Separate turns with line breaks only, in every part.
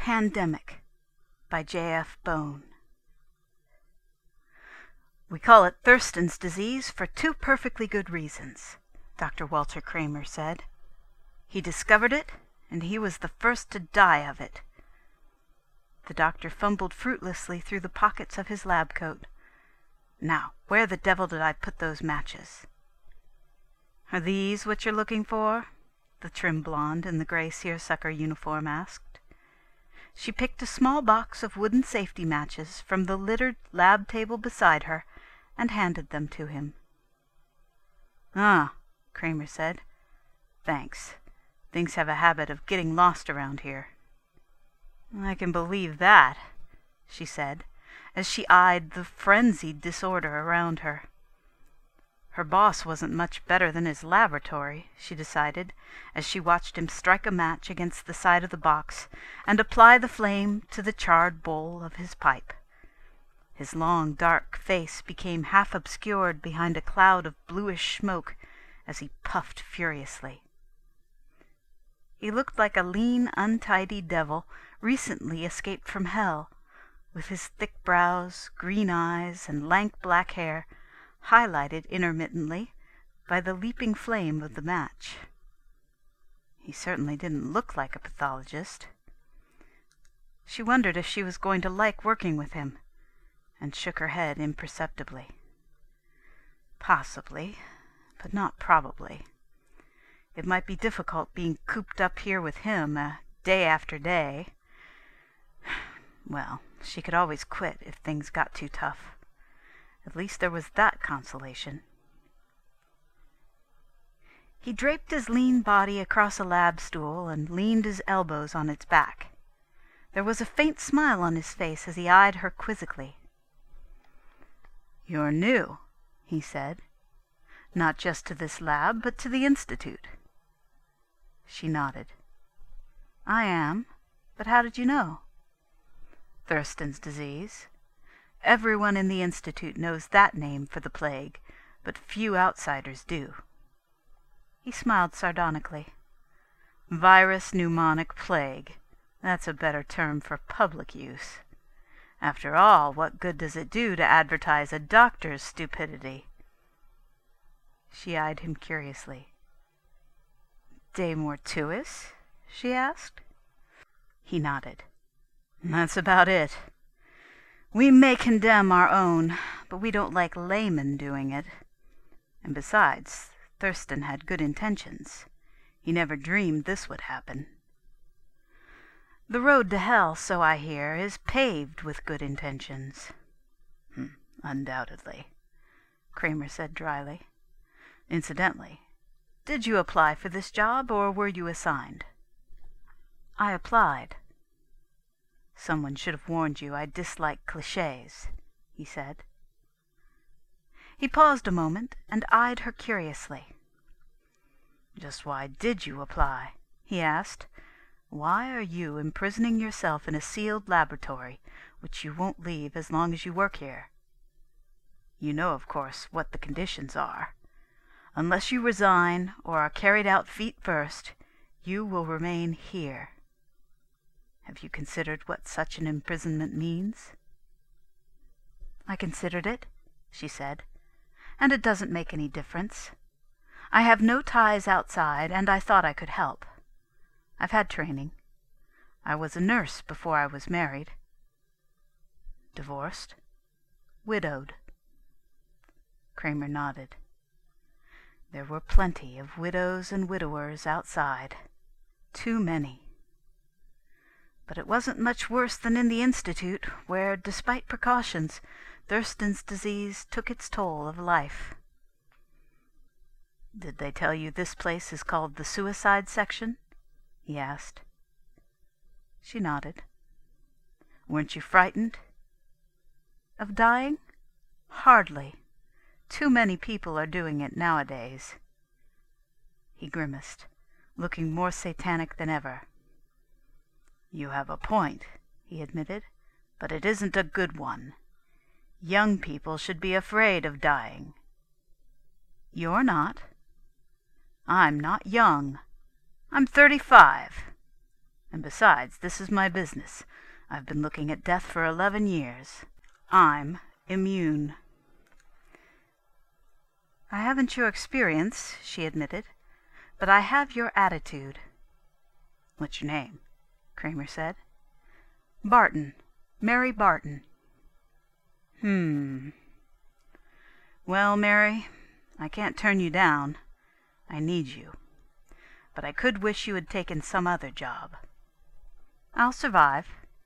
Pandemic by J.F. Bone. We call it Thurston's disease for two perfectly good reasons, Dr. Walter Kramer said. He discovered it, and he was the first to die of it. The doctor fumbled fruitlessly through the pockets of his lab coat. Now, where the devil did I put those matches? Are these what you're looking for? The trim blonde in the gray seersucker uniform asked. She picked a small box of wooden safety matches from the littered lab table beside her and handed them to him. "Ah," Kramer said. "Thanks. Things have a habit of getting lost around here." "I can believe that," she said, as she eyed the frenzied disorder around her. Her boss wasn't much better than his laboratory, she decided, as she watched him strike a match against the side of the box and apply the flame to the charred bowl of his pipe. His long, dark face became half obscured behind a cloud of bluish smoke as he puffed furiously. He looked like a lean, untidy devil recently escaped from hell, with his thick brows, green eyes, and lank black hair highlighted intermittently by the leaping flame of the match. He certainly didn't look like a pathologist. She wondered if she was going to like working with him, and shook her head imperceptibly. Possibly, but not probably. It might be difficult being cooped up here with him, day after day. Well, she could always quit if things got too tough. At least there was that consolation. He draped his lean body across a lab stool and leaned his elbows on its back. There was a faint smile on his face as he eyed her quizzically. "You're new," he said. "Not just to this lab, but to the Institute." She nodded. "I am. But how did you know?" "Thurston's disease. Everyone in the Institute knows that name for the plague, but few outsiders do." He smiled sardonically. "Virus pneumonic plague. That's a better term for public use. After all, what good does it do to advertise a doctor's stupidity?" She eyed him curiously. "De mortuis?" she asked. He nodded. "That's about it. We may condemn our own, but we don't like laymen doing it. And besides, Thurston had good intentions. He never dreamed this would happen." "The road to hell, so I hear, is paved with good intentions." "Undoubtedly," Kramer said dryly. "Incidentally, did you apply for this job, or were you assigned?" "I applied." "Someone should have warned you I dislike cliches," he said. He paused a moment and eyed her curiously. "Just why did you apply?" he asked. "Why are you imprisoning yourself in a sealed laboratory, which you won't leave as long as you work here? You know, of course, what the conditions are. Unless you resign or are carried out feet first, you will remain here. Have you considered what such an imprisonment means?" "I considered it," she said, "and it doesn't make any difference. I have no ties outside, and I thought I could help. I've had training. I was a nurse before I was married." "Divorced?" "Widowed." Kramer nodded. There were plenty of widows and widowers outside. Too many. But it wasn't much worse than in the Institute, where, despite precautions, Thurston's disease took its toll of life. "Did they tell you this place is called the suicide section?" he asked. She nodded. "Weren't you frightened?" "Of dying? Hardly. Too many people are doing it nowadays." He grimaced, looking more satanic than ever. "You have a point," he admitted, "but it isn't a good one. Young people should be afraid of dying." "You're not." "I'm not young. I'm 35. And besides, this is my business. I've been looking at death for 11 years. I'm immune." "I haven't your experience," she admitted, "but I have your attitude." "What's your name?" Kramer said. "Barton. Mary Barton." "Well, Mary, I can't turn you down. I need you. But I could wish you had taken some other job." "I'll survive."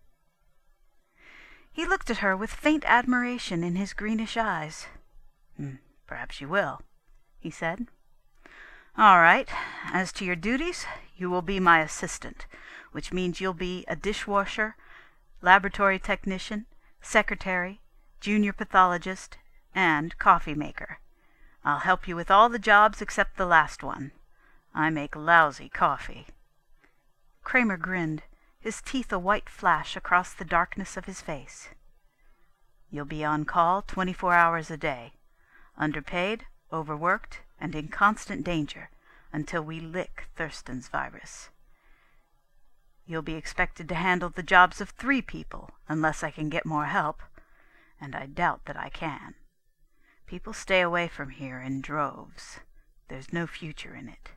He looked at her with faint admiration in his greenish eyes. "Perhaps you will," he said. "All right. As to your duties, you will be my assistant, which means you'll be a dishwasher, laboratory technician, secretary, junior pathologist, and coffee maker. I'll help you with all the jobs except the last one. I make lousy coffee." Kramer grinned, his teeth a white flash across the darkness of his face. "You'll be on call 24 hours a day, underpaid, overworked, and in constant danger until we lick Thurston's virus. You'll be expected to handle the jobs of 3 people, unless I can get more help, and I doubt that I can. People stay away from here in droves. There's no future in it."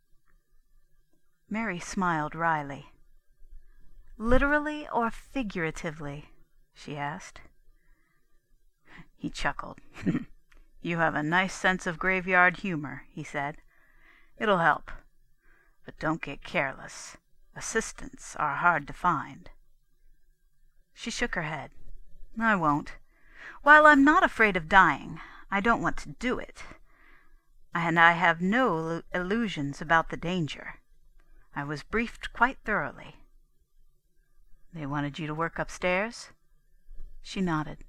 Mary smiled wryly. "Literally or figuratively?" she asked. He chuckled. "You have a nice sense of graveyard humor," he said. "It'll help. But don't get careless. Assistants are hard to find." She shook her head. "I won't. While I'm not afraid of dying, I don't want to do it. And I have no illusions about the danger. I was briefed quite thoroughly." "They wanted you to work upstairs?" She nodded.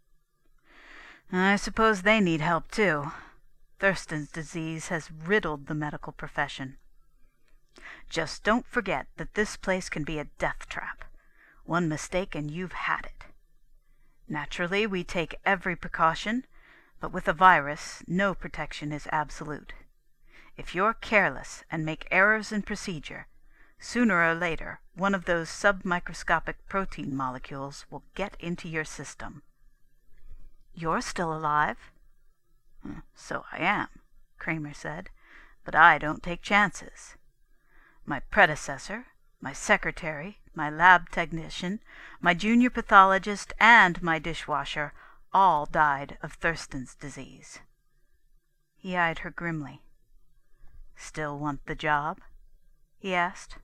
"I suppose they need help, too. Thurston's disease has riddled the medical profession. Just don't forget that this place can be a death trap. One mistake and you've had it. Naturally, we take every precaution, but with a virus, no protection is absolute. If you're careless and make errors in procedure, sooner or later one of those submicroscopic protein molecules will get into your system." "You're still alive." "So I am," Kramer said, "but I don't take chances. My predecessor, my secretary, my lab technician, my junior pathologist, and my dishwasher all died of Thurston's disease." He eyed her grimly. "Still want the job?" he asked.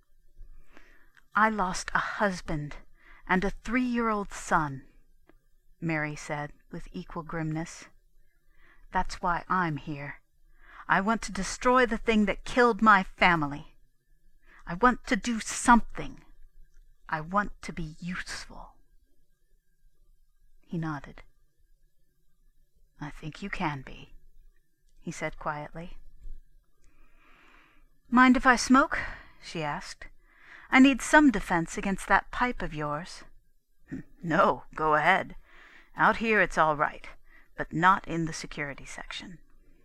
"I lost a husband and a 3-year-old son," Mary said with equal grimness. "That's why I'm here. I want to destroy the thing that killed my family. I want to do something. I want to be useful." He nodded. "I think you can be," he said quietly. "Mind if I smoke?" she asked. "I need some defense against that pipe of yours." "No, go ahead. Out here it's all right, but not in the security section."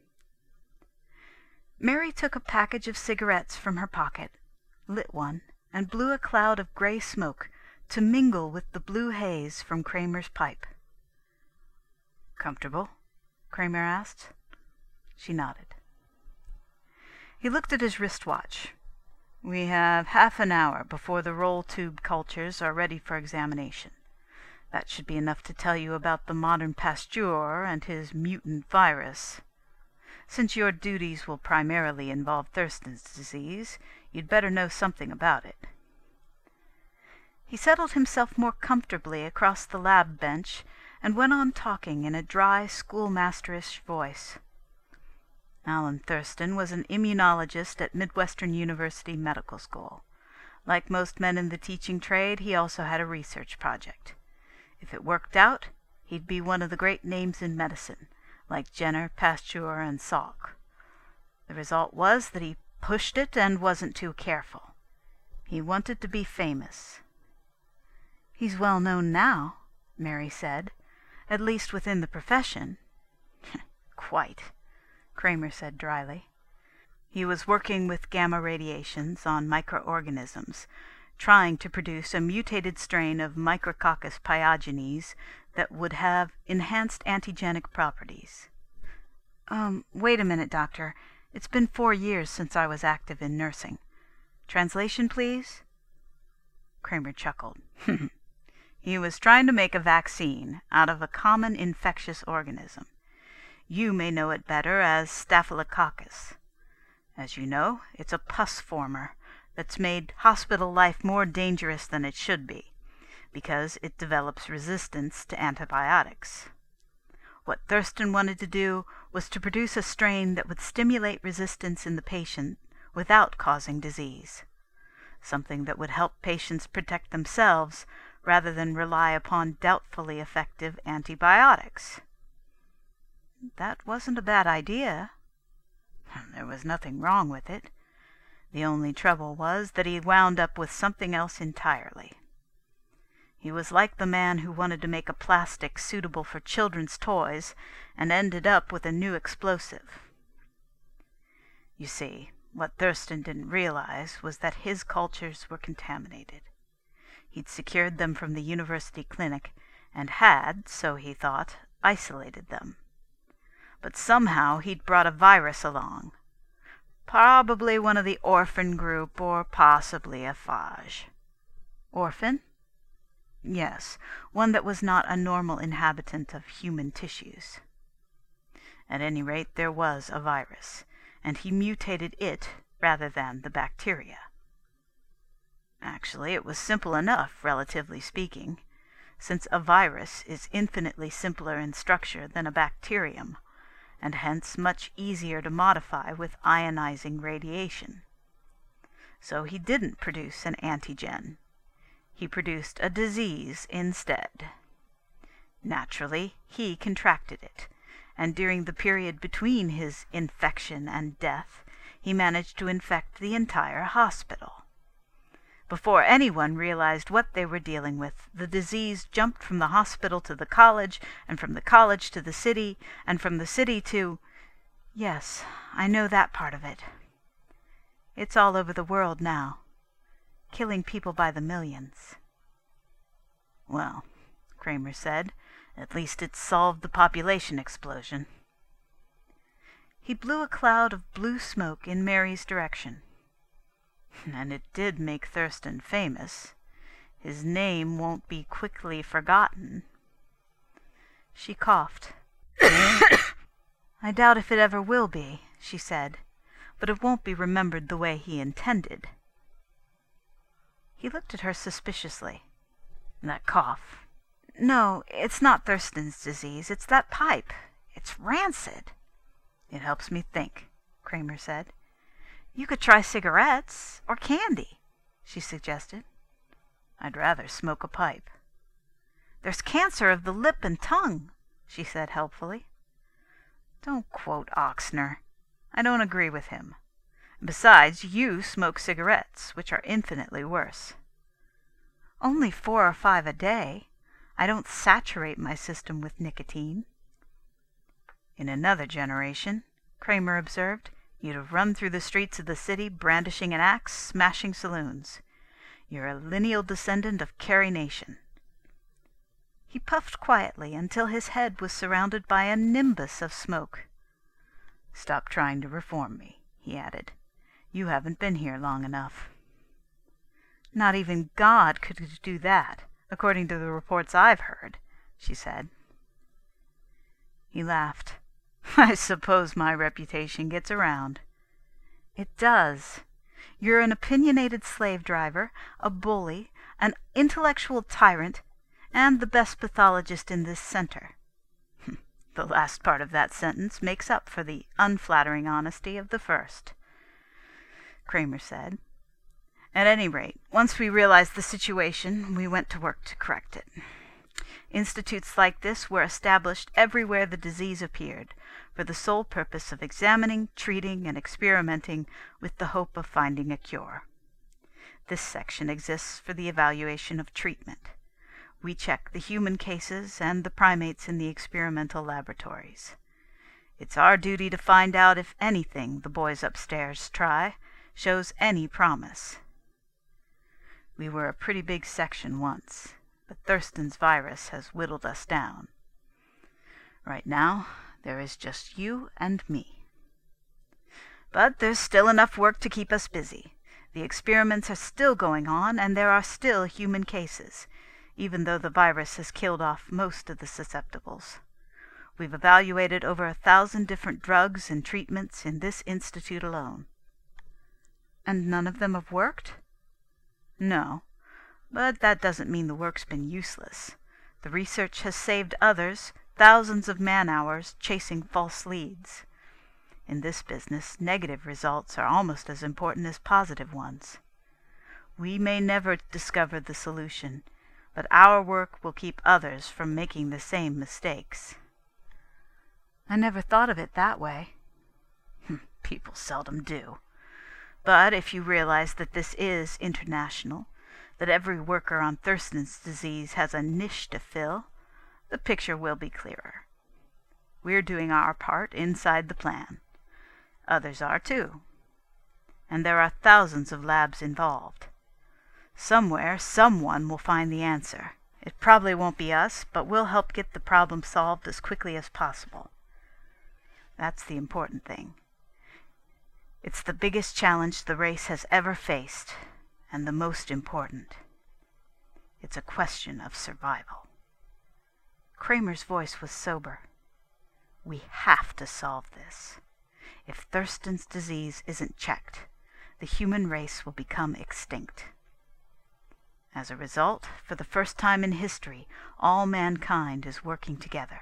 Mary took a package of cigarettes from her pocket, lit one, and blew a cloud of gray smoke to mingle with the blue haze from Kramer's pipe. "Comfortable?" Kramer asked. She nodded. He looked at his wristwatch. "We have half an hour before the roll tube cultures are ready for examination. That should be enough to tell you about the modern Pasteur and his mutant virus. Since your duties will primarily involve Thurston's disease, you'd better know something about it." He settled himself more comfortably across the lab bench and went on talking in a dry, schoolmasterish voice. Alan Thurston was an immunologist at Midwestern University Medical School. Like most men in the teaching trade, he also had a research project. If it worked out, he'd be one of the great names in medicine, like Jenner, Pasteur, and Salk. The result was that he pushed it and wasn't too careful. He wanted to be famous. "He's well known now," Mary said, "at least within the profession." "Quite," Kramer said dryly. "He was working with gamma radiations on microorganisms, trying to produce a mutated strain of Micrococcus pyogenes that would have enhanced antigenic properties. Wait a minute, Doctor. It's been 4 years since I was active in nursing. Translation, please? Kramer chuckled. He was trying to make a vaccine out of a common infectious organism. You may know it better as Staphylococcus. As you know, it's a pus former that's made hospital life more dangerous than it should be, because it develops resistance to antibiotics. What Thurston wanted to do was to produce a strain that would stimulate resistance in the patient without causing disease, something that would help patients protect themselves rather than rely upon doubtfully effective antibiotics. That wasn't a bad idea. There was nothing wrong with it. The only trouble was that he wound up with something else entirely. He was like the man who wanted to make a plastic suitable for children's toys and ended up with a new explosive. You see, what Thurston didn't realize was that his cultures were contaminated. He'd secured them from the university clinic and had, so he thought, isolated them. But somehow he'd brought a virus along. Probably one of the orphan group, or possibly a phage. Orphan? Yes, one that was not a normal inhabitant of human tissues. At any rate, there was a virus, and he mutated it rather than the bacteria. Actually, it was simple enough, relatively speaking, since a virus is infinitely simpler in structure than a bacterium, and hence much easier to modify with ionizing radiation. So he didn't produce an antigen. He produced a disease instead. Naturally, he contracted it, and during the period between his infection and death, he managed to infect the entire hospital. Before anyone realized what they were dealing with, the disease jumped from the hospital to the college, and from the college to the city, and from the city to... Yes, I know that part of it. It's all over the world now, killing people by the millions. Well, Kramer said, at least it solved the population explosion. He blew a cloud of blue smoke in Mary's direction. And it did make Thurston famous. His name won't be quickly forgotten. She coughed. I doubt if it ever will be, she said, but it won't be remembered the way he intended. He looked at her suspiciously. That cough. No, it's not Thurston's disease. It's that pipe. It's rancid. It helps me think, Kramer said. You could try cigarettes, or candy, she suggested. I'd rather smoke a pipe. There's cancer of the lip and tongue, she said helpfully. Don't quote Oxner. I don't agree with him. Besides, you smoke cigarettes, which are infinitely worse. Only 4 or 5 a day. I don't saturate my system with nicotine. In another generation, Kramer observed, you'd have run through the streets of the city brandishing an axe, smashing saloons. You're a lineal descendant of Carrie Nation. He puffed quietly until his head was surrounded by a nimbus of smoke. Stop trying to reform me, he added. You haven't been here long enough. Not even God could do that, according to the reports I've heard, she said. He laughed. I suppose my reputation gets around. It does. You're an opinionated slave driver, a bully, an intellectual tyrant, and the best pathologist in this center. The last part of that sentence makes up for the unflattering honesty of the first, Kramer said. At any rate, once we realized the situation, we went to work to correct it. Institutes like this were established everywhere the disease appeared, for the sole purpose of examining, treating, and experimenting with the hope of finding a cure. This section exists for the evaluation of treatment. We check the human cases and the primates in the experimental laboratories. It's our duty to find out if anything the boys upstairs try shows any promise. We were a pretty big section once, but Thurston's virus has whittled us down. Right now, there is just you and me. But there's still enough work to keep us busy. The experiments are still going on, and there are still human cases, even though the virus has killed off most of the susceptibles. We've evaluated over 1,000 different drugs and treatments in this institute alone. And none of them have worked? No, but that doesn't mean the work's been useless. The research has saved others thousands of man-hours chasing false leads. In this business, negative results are almost as important as positive ones. We may never discover the solution, but our work will keep others from making the same mistakes. I never thought of it that way. People seldom do. But if you realize that this is international, that every worker on Thurston's disease has a niche to fill, the picture will be clearer. We're doing our part inside the plan. Others are too. And there are thousands of labs involved. Somewhere, someone will find the answer. It probably won't be us, but we'll help get the problem solved as quickly as possible. That's the important thing. It's the biggest challenge the race has ever faced, and the most important. It's a question of survival. Kramer's voice was sober. We have to solve this. If Thurston's disease isn't checked, the human race will become extinct. As a result, for the first time in history, all mankind is working together.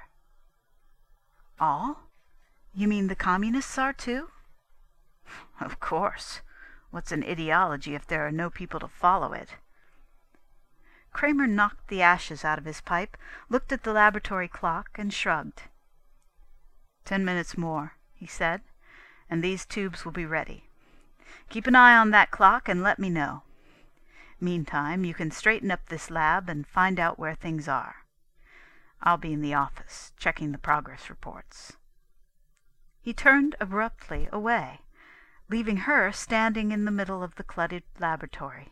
All? You mean the communists are too? Of course. What's an ideology if there are no people to follow it? Kramer knocked the ashes out of his pipe, looked at the laboratory clock, and shrugged. 10 minutes more, he said, and these tubes will be ready. Keep an eye on that clock and let me know. Meantime, you can straighten up this lab and find out where things are. I'll be in the office, checking the progress reports. He turned abruptly away, leaving her standing in the middle of the cluttered laboratory.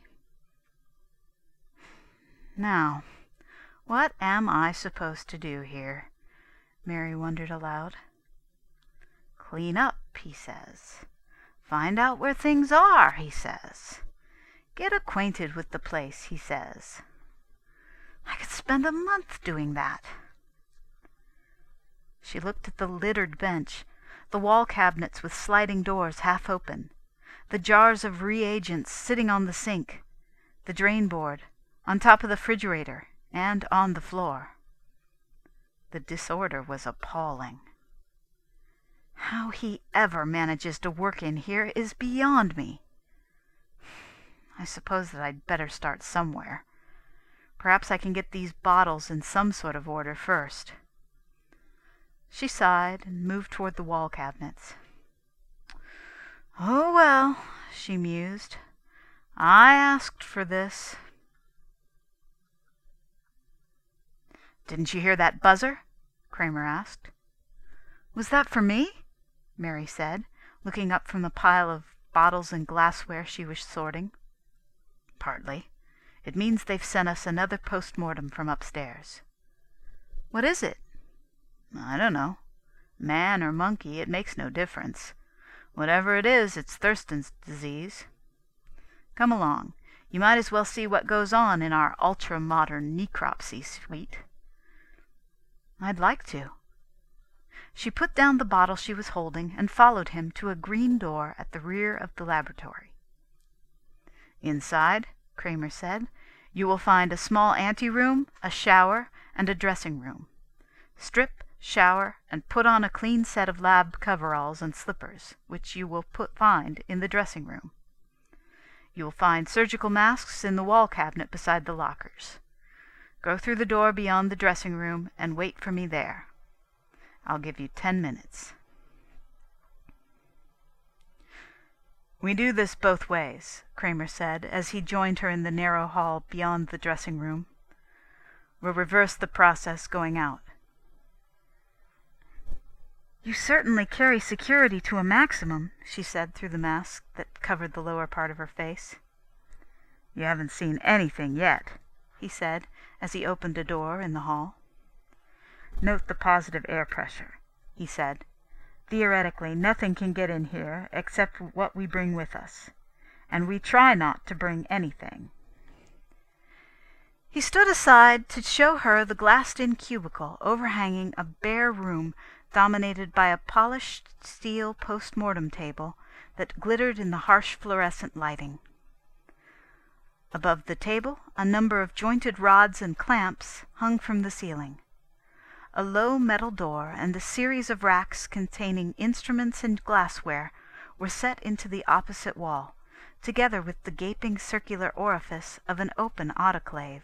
Now, what am I supposed to do here? Mary wondered aloud. Clean up, he says. Find out where things are, he says. Get acquainted with the place, he says. I could spend a month doing that. She looked at the littered bench, the wall cabinets with sliding doors half open, the jars of reagents sitting on the sink, the drain board, on top of the refrigerator, and on the floor. The disorder was appalling. How he ever manages to work in here is beyond me. I suppose that I'd better start somewhere. Perhaps I can get these bottles in some sort of order first. She sighed and moved toward the wall cabinets. Oh well, she mused. I asked for this. Didn't you hear that buzzer? Kramer asked. Was that for me? Mary said, looking up from the pile of bottles and glassware she was sorting. Partly. It means they've sent us another post-mortem from upstairs. What is it? I don't know. Man or monkey, it makes no difference. Whatever it is, it's Thurston's disease. Come along. You might as well see what goes on in our ultra-modern necropsy suite. I'd like to. She put down the bottle she was holding and followed him to a green door at the rear of the laboratory. Inside, Kramer said, you will find a small anteroom, a shower, and a dressing room. Strip, shower, and put on a clean set of lab coveralls and slippers, which you will find in the dressing room. You will find surgical masks in the wall cabinet beside the lockers. Go through the door beyond the dressing room and wait for me there. I'll give you 10 minutes. We do this both ways, Kramer said, as he joined her in the narrow hall beyond the dressing room. We'll reverse the process going out. You certainly carry security to a maximum, she said through the mask that covered the lower part of her face. You haven't seen anything yet," he said as he opened a door in the hall. "Note the positive air pressure," he said. "Theoretically, nothing can get in here except what we bring with us. And we try not to bring anything." He stood aside to show her the glassed-in cubicle overhanging a bare room dominated by a polished steel post-mortem table that glittered in the harsh fluorescent lighting. Above the table, a number of jointed rods and clamps hung from the ceiling. A low metal door and a series of racks containing instruments and glassware were set into the opposite wall, together with the gaping circular orifice of an open autoclave.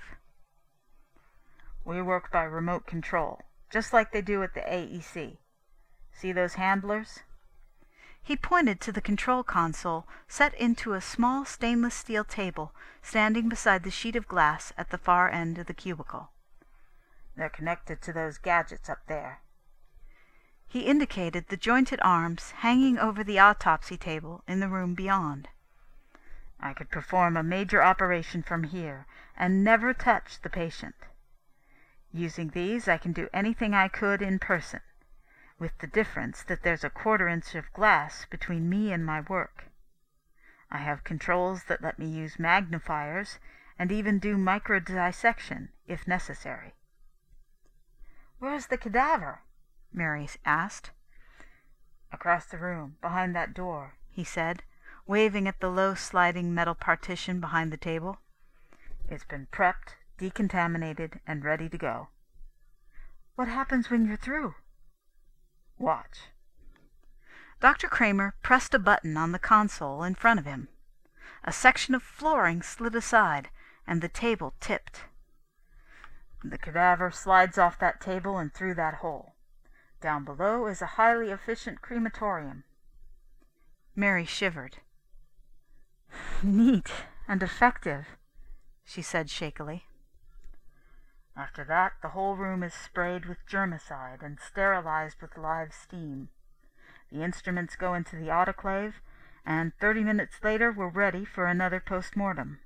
"We work by remote control, just like they do at the AEC. See those handlers?" He pointed to the control console set into a small stainless steel table standing beside the sheet of glass at the far end of the cubicle. "They're connected to those gadgets up there." He indicated the jointed arms hanging over the autopsy table in the room beyond. "I could perform a major operation from here and never touch the patient. Using these, I can do anything I could in person, with the difference that there's a quarter-inch of glass between me and my work. I have controls that let me use magnifiers and even do microdissection if necessary." "Where's the cadaver?" Mary asked. "Across the room, behind that door," he said, waving at the low sliding metal partition behind the table. "It's been prepped, decontaminated, and ready to go." "What happens when you're through?" "Watch." Dr. Kramer pressed a button on the console in front of him. A section of flooring slid aside, and the table tipped. "The cadaver slides off that table and through that hole. Down below is a highly efficient crematorium." Mary shivered. "Neat and effective," she said shakily. "After that, the whole room is sprayed with germicide and sterilized with live steam. The instruments go into the autoclave, and 30 minutes later we're ready for another post-mortem.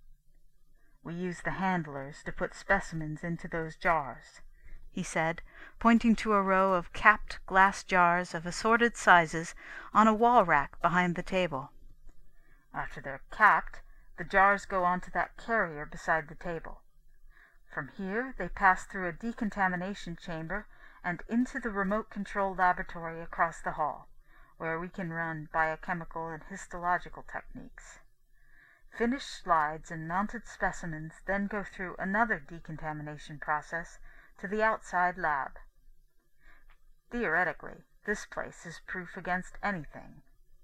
We use the handlers to put specimens into those jars," he said, pointing to a row of capped glass jars of assorted sizes on a wall rack behind the table. "After they're capped, the jars go onto that carrier beside the table. From here they pass through a decontamination chamber and into the remote control laboratory across the hall, where we can run biochemical and histological techniques. Finished slides and mounted specimens then go through another decontamination process to the outside lab. Theoretically, this place is proof against anything."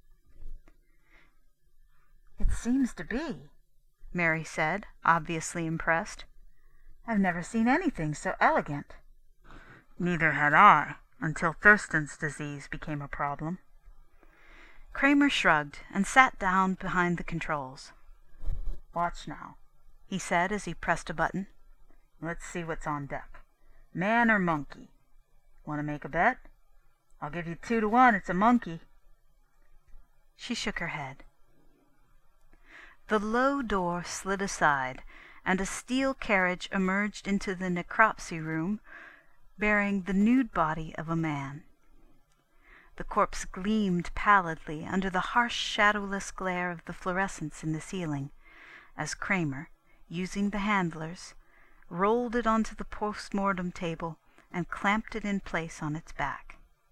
"It seems to be," Mary said, obviously impressed. "I've never seen anything so elegant." "Neither had I, until Thurston's disease became a problem." Kramer shrugged and sat down behind the controls. "Watch now," he said as he pressed a button. "Let's see what's on deck. Man or monkey? Want to make a bet? I'll give you 2 to 1 it's a monkey." She shook her head. The low door slid aside, and a steel carriage emerged into the necropsy room bearing the nude body of a man. The corpse gleamed pallidly under the harsh shadowless glare of the fluorescents in the ceiling, as Kramer, using the handlers, rolled it onto the post-mortem table and clamped it in place on its back.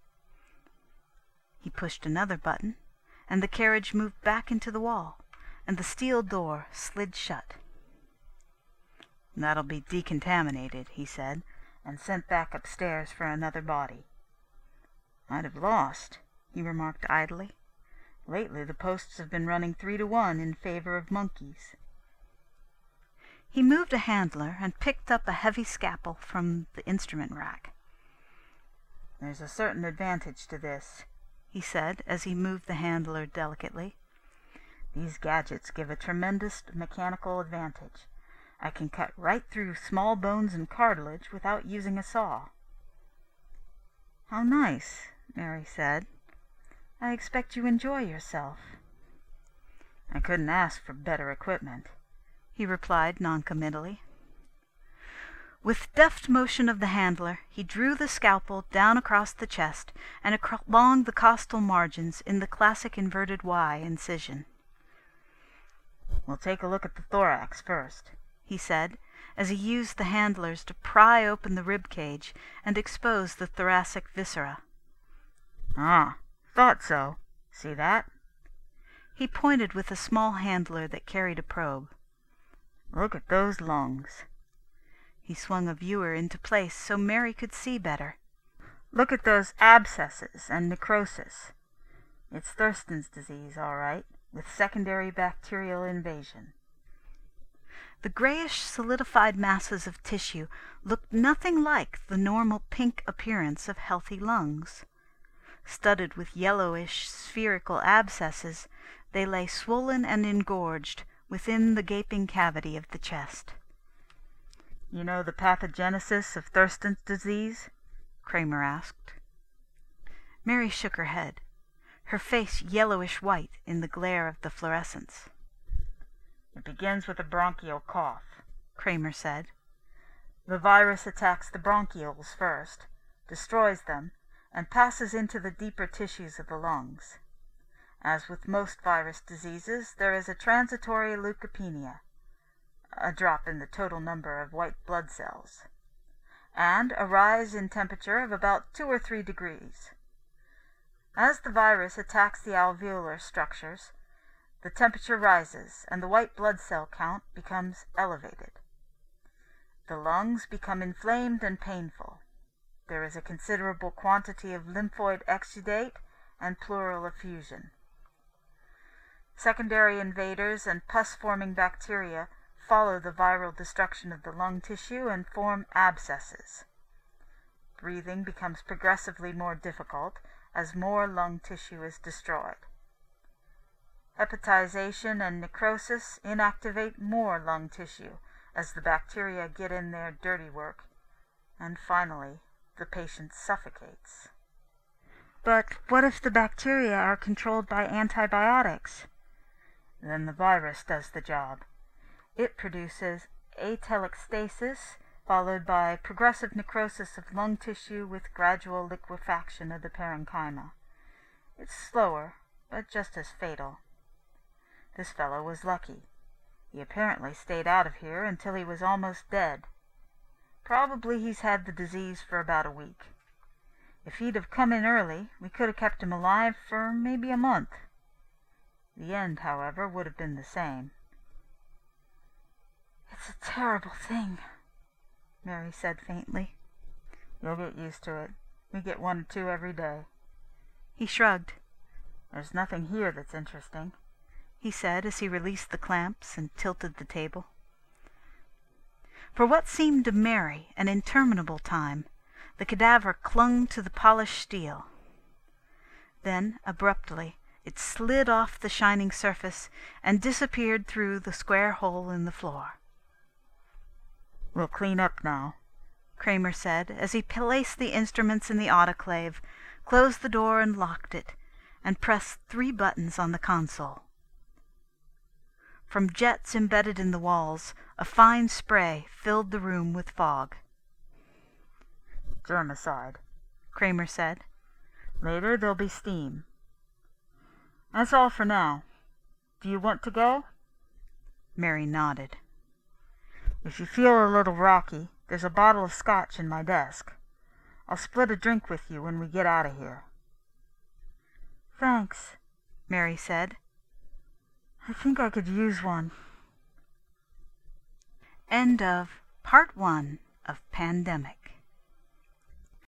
He pushed another button, and the carriage moved back into the wall, and the steel door slid shut. "That'll be decontaminated," he said, "and sent back upstairs for another body." "I'd have lost," he remarked idly. "Lately the posts have been running 3 to 1 in favor of monkeys." He moved a handler and picked up a heavy scalpel from the instrument rack. "There's a certain advantage to this," he said as he moved the handler delicately. "These gadgets give a tremendous mechanical advantage. I can cut right through small bones and cartilage without using a saw." "How nice," Mary said. "I expect you enjoy yourself." "I couldn't ask for better equipment. he replied noncommittally. With deft motion of the handler, he drew the scalpel down across the chest and along the costal margins in the classic inverted Y incision. "We'll take a look at the thorax first," he said, as he used the handlers to pry open the rib cage and expose the thoracic viscera. "Ah, thought so. See that?" He pointed with a small handler that carried a probe. "Look at those lungs." He swung a viewer into place so Mary could see better. "Look at those abscesses and necrosis. It's Thurston's disease, all right, with secondary bacterial invasion." The grayish solidified masses of tissue looked nothing like the normal pink appearance of healthy lungs. Studded with yellowish spherical abscesses, they lay swollen and engorged within the gaping cavity of the chest. "You know the pathogenesis of Thurston's disease?" Kramer asked. Mary shook her head, her face yellowish white in the glare of the fluorescence. "It begins with a bronchial cough," Kramer said. "The virus attacks the bronchioles first, destroys them, and passes into the deeper tissues of the lungs. As with most virus diseases, there is a transitory leukopenia, a drop in the total number of white blood cells, and a rise in temperature of about 2 or 3 degrees. As the virus attacks the alveolar structures, the temperature rises and the white blood cell count becomes elevated. The lungs become inflamed and painful. There is a considerable quantity of lymphoid exudate and pleural effusion. Secondary invaders and pus-forming bacteria follow the viral destruction of the lung tissue and form abscesses. Breathing becomes progressively more difficult as more lung tissue is destroyed. Hepatization and necrosis inactivate more lung tissue as the bacteria get in their dirty work, and finally, the patient suffocates." "But what if the bacteria are controlled by antibiotics?" "Then the virus does the job. It produces atelectasis, followed by progressive necrosis of lung tissue with gradual liquefaction of the parenchyma. It's slower, but just as fatal. This fellow was lucky. He apparently stayed out of here until he was almost dead. Probably he's had the disease for about a week. If he'd have come in early, we could have kept him alive for maybe a month. The end, however, would have been the same." "It's a terrible thing," Mary said faintly. "You'll get used to it. We get 1 or 2 every day." He shrugged. "There's nothing here that's interesting," he said as he released the clamps and tilted the table. For what seemed to Mary an interminable time, the cadaver clung to the polished steel. Then, abruptly, it slid off the shining surface and disappeared through the square hole in the floor. "We'll clean up now," Kramer said as he placed the instruments in the autoclave, closed the door and locked it, and pressed 3 buttons on the console. From jets embedded in the walls, a fine spray filled the room with fog. "Germicide," Kramer said. "Later there'll be steam. That's all for now. Do you want to go?" Mary nodded. "If you feel a little rocky, there's a bottle of scotch in my desk. I'll split a drink with you when we get out of here." "Thanks," Mary said. "I think I could use one." End of Part 1 of Pandemic.